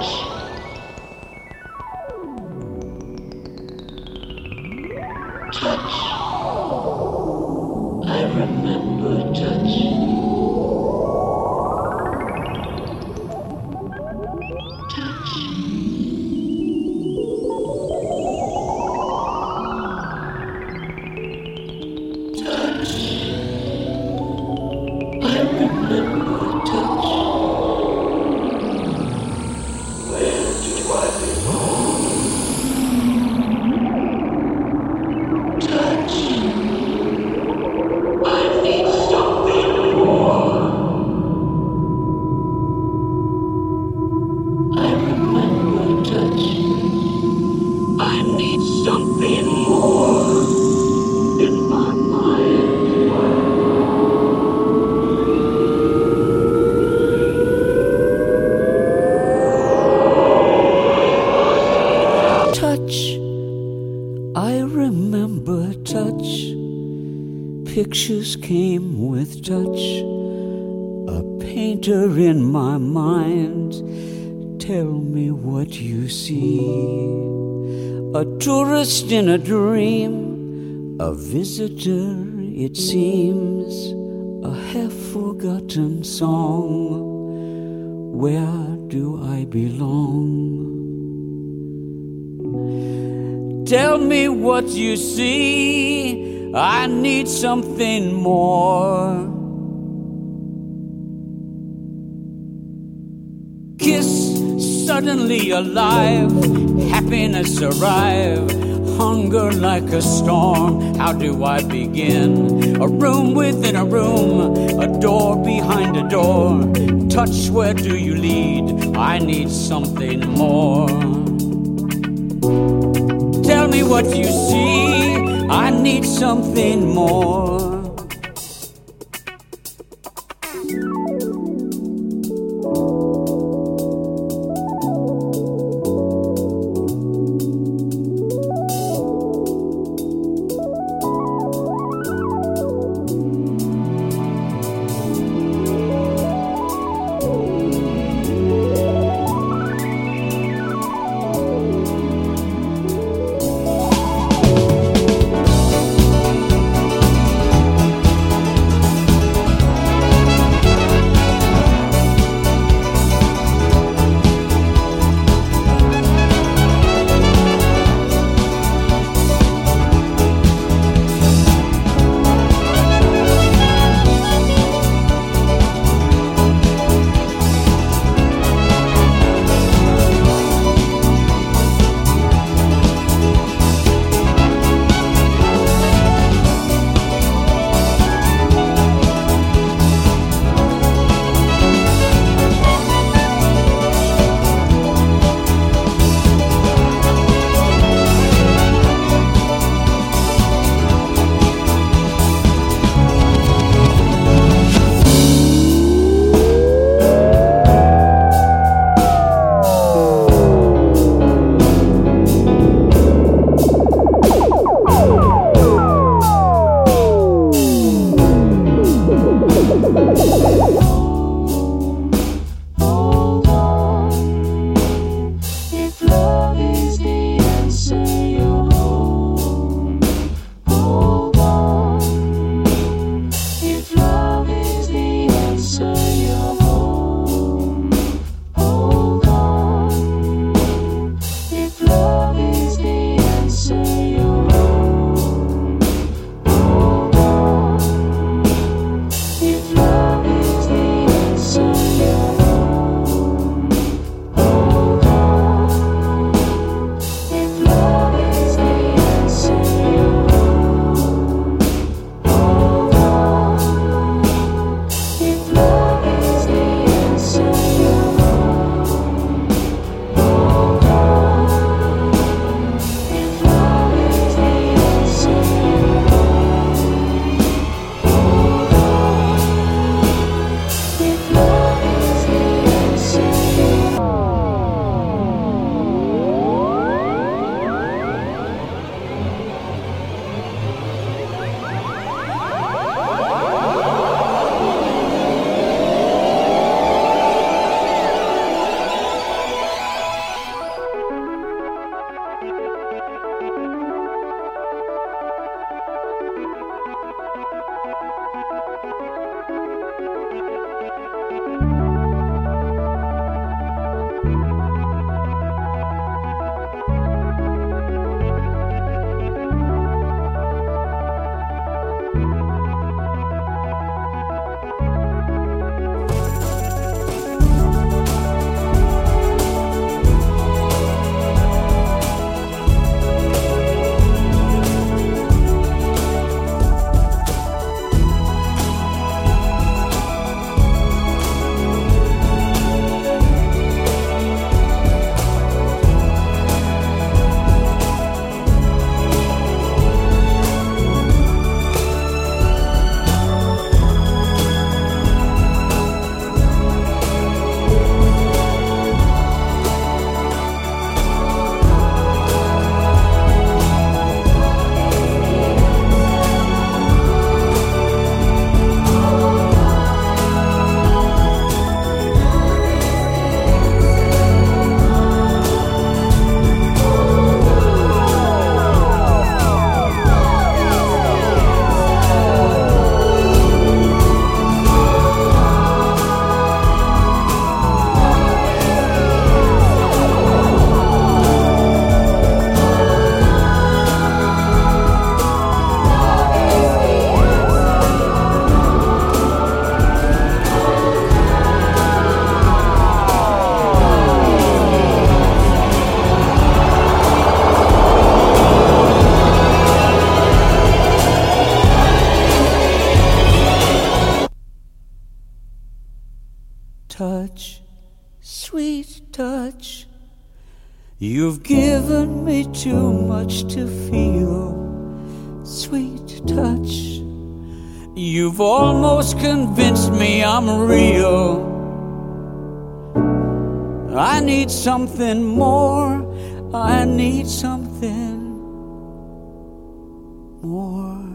Pictures came with touch, a painter in my mind. Tell me what you see. A tourist in a dream, a visitor it seems, a half-forgotten song. Where do I belong? Tell me what you see. I need something more. Kiss, suddenly alive. Happiness arrive. Hunger like a storm. How do I begin? A room within a room. A door behind a door. Touch, where do you lead? I need something more. Tell me what you see. I need something more. sweet touch. You've given me too much to feel, sweet touch. You've almost convinced me I'm real. I need something more, I need something more.